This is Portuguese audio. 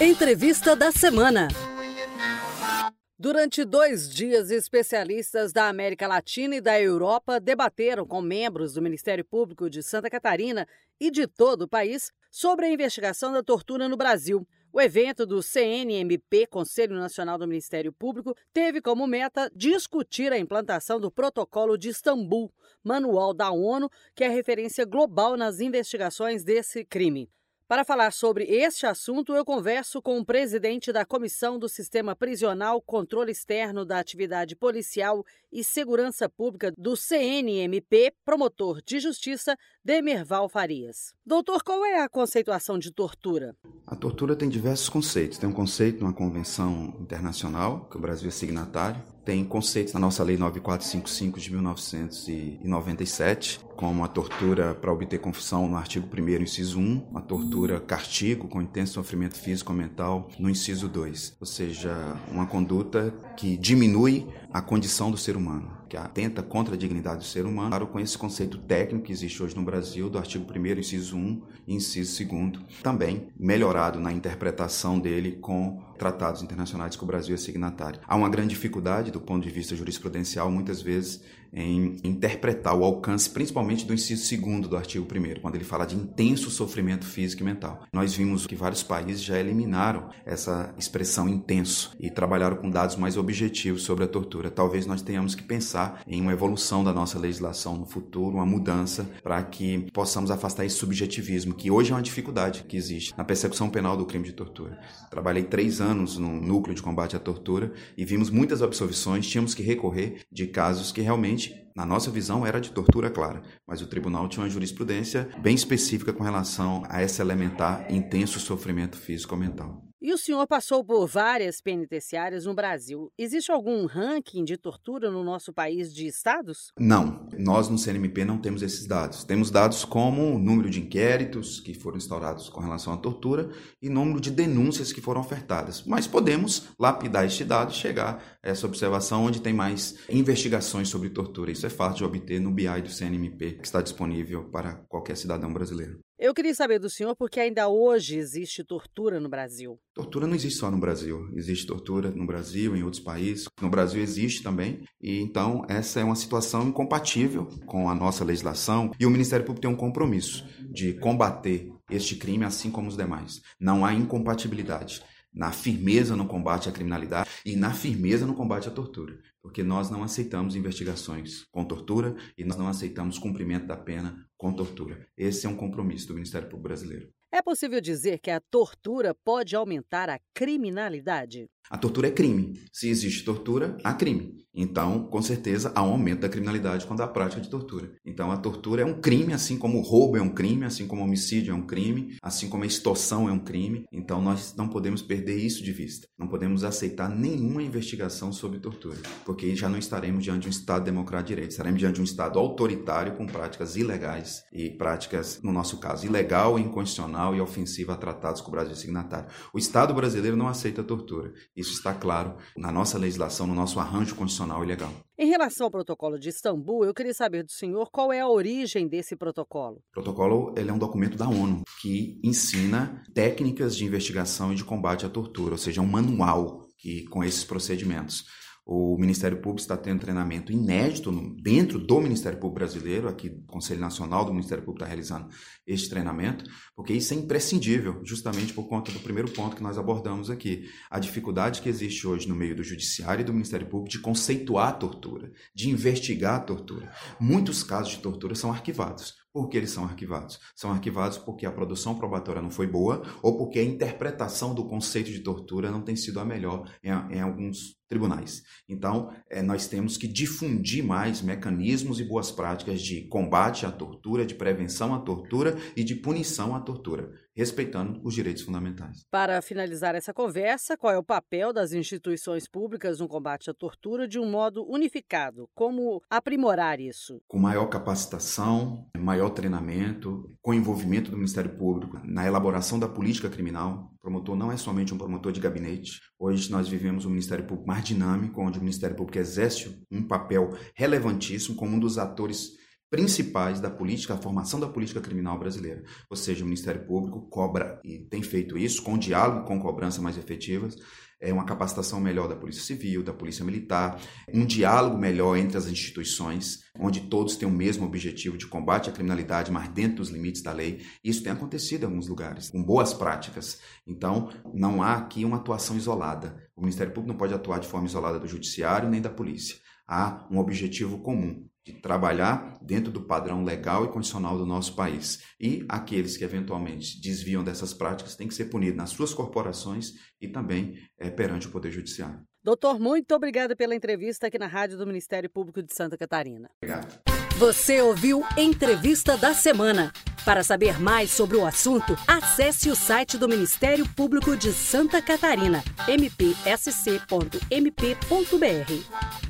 Entrevista da semana. Durante 2 dias, especialistas da América Latina e da Europa debateram com membros do Ministério Público de Santa Catarina e de todo o país sobre a investigação da tortura no Brasil. O evento do CNMP, Conselho Nacional do Ministério Público, teve como meta discutir a implantação do Protocolo de Istambul, manual da ONU, que é referência global nas investigações desse crime. Para falar sobre este assunto, eu converso com o presidente da Comissão do Sistema Prisional, Controle Externo da Atividade Policial e Segurança Pública do CNMP, promotor de justiça, Demerval Farias. Doutor, qual é a conceituação de tortura? A tortura tem diversos conceitos. Tem um conceito numa convenção internacional, que o Brasil é signatário. Tem conceitos na nossa Lei 9455 de 1997, como a tortura para obter confissão no artigo 1º, inciso 1, a tortura castigo com intenso sofrimento físico ou mental no inciso 2, ou seja, uma conduta que diminui a condição do ser humano, que atenta contra a dignidade do ser humano, claro, com esse conceito técnico que existe hoje no Brasil, do artigo 1º, inciso 1 e inciso 2º, também melhorado na interpretação dele com tratados internacionais que o Brasil é signatário. Há uma grande dificuldade do ponto de vista jurisprudencial, muitas vezes, em interpretar o alcance, principalmente do inciso 2º do artigo 1º, quando ele fala de intenso sofrimento físico e mental. Nós vimos que vários países já eliminaram essa expressão intenso e trabalharam com dados mais objetivos sobre a tortura. Talvez nós tenhamos que pensar em uma evolução da nossa legislação no futuro, uma mudança para que possamos afastar esse subjetivismo, que hoje é uma dificuldade que existe na persecução penal do crime de tortura. Trabalhei 3 anos no núcleo de combate à tortura e vimos muitas absolvições, tínhamos que recorrer de casos que realmente, na nossa visão, era de tortura clara, mas o tribunal tinha uma jurisprudência bem específica com relação a essa elementar intenso sofrimento físico ou mental. E o senhor passou por várias penitenciárias no Brasil. Existe algum ranking de tortura no nosso país de estados? Não, nós no CNMP não temos esses dados. Temos dados como o número de inquéritos que foram instaurados com relação à tortura e número de denúncias que foram ofertadas. Mas podemos lapidar este dado e chegar a essa observação onde tem mais investigações sobre tortura. Isso é fácil de obter no BI do CNMP, que está disponível para qualquer cidadão brasileiro. Eu queria saber do senhor porque ainda hoje existe tortura no Brasil. Tortura não existe só no Brasil. Existe tortura no Brasil, em outros países. No Brasil existe também. E então essa é uma situação incompatível com a nossa legislação. E o Ministério Público tem um compromisso de combater este crime assim como os demais. Não há incompatibilidade na firmeza no combate à criminalidade e na firmeza no combate à tortura. Porque nós não aceitamos investigações com tortura e nós não aceitamos cumprimento da pena com tortura. Esse é um compromisso do Ministério Público brasileiro. É possível dizer que a tortura pode aumentar a criminalidade? A tortura é crime. Se existe tortura, há crime. Então, com certeza, há um aumento da criminalidade quando há prática de tortura. Então, a tortura é um crime, assim como o roubo é um crime, assim como o homicídio é um crime, assim como a extorsão é um crime. Então, nós não podemos perder isso de vista. Não podemos aceitar nenhuma investigação sobre tortura, porque já não estaremos diante de um Estado democrático de direito. Estaremos diante de um Estado autoritário com práticas ilegais e práticas, no nosso caso, ilegal, inconstitucional e ofensiva a tratados que o Brasil é signatário. O Estado brasileiro não aceita tortura. Isso está claro na nossa legislação, no nosso arranjo constitucional e legal. Em relação ao protocolo de Istambul, eu queria saber do senhor qual é a origem desse protocolo. O protocolo ele é um documento da ONU que ensina técnicas de investigação e de combate à tortura, ou seja, um manual com esses procedimentos. O Ministério Público está tendo treinamento inédito dentro do Ministério Público brasileiro, aqui o Conselho Nacional do Ministério Público está realizando este treinamento, porque isso é imprescindível, justamente por conta do primeiro ponto que nós abordamos aqui, a dificuldade que existe hoje no meio do Judiciário e do Ministério Público de conceituar a tortura, de investigar a tortura. Muitos casos de tortura são arquivados. Por que eles são arquivados? São arquivados porque a produção probatória não foi boa ou porque a interpretação do conceito de tortura não tem sido a melhor em alguns tribunais. Então, nós temos que difundir mais mecanismos e boas práticas de combate à tortura, de prevenção à tortura e de punição à tortura, respeitando os direitos fundamentais. Para finalizar essa conversa, qual é o papel das instituições públicas no combate à tortura de um modo unificado? Como aprimorar isso? Com maior capacitação, maior treinamento, com envolvimento do Ministério Público na elaboração da política criminal. O promotor não é somente um promotor de gabinete. Hoje nós vivemos um Ministério Público mais dinâmico, onde o Ministério Público exerce um papel relevantíssimo como um dos atores principais da política, a formação da política criminal brasileira. Ou seja, o Ministério Público cobra, e tem feito isso, com diálogo, com cobrança mais efetivas, uma capacitação melhor da Polícia Civil, da Polícia Militar, um diálogo melhor entre as instituições, onde todos têm o mesmo objetivo de combate à criminalidade, mas dentro dos limites da lei. Isso tem acontecido em alguns lugares, com boas práticas. Então, não há aqui uma atuação isolada. O Ministério Público não pode atuar de forma isolada do Judiciário nem da Polícia. Há um objetivo comum, de trabalhar dentro do padrão legal e constitucional do nosso país. E aqueles que eventualmente desviam dessas práticas têm que ser punidos nas suas corporações e também perante o Poder Judiciário. Doutor, muito obrigada pela entrevista aqui na Rádio do Ministério Público de Santa Catarina. Obrigado. Você ouviu Entrevista da Semana. Para saber mais sobre o assunto, acesse o site do Ministério Público de Santa Catarina, mpsc.mp.br.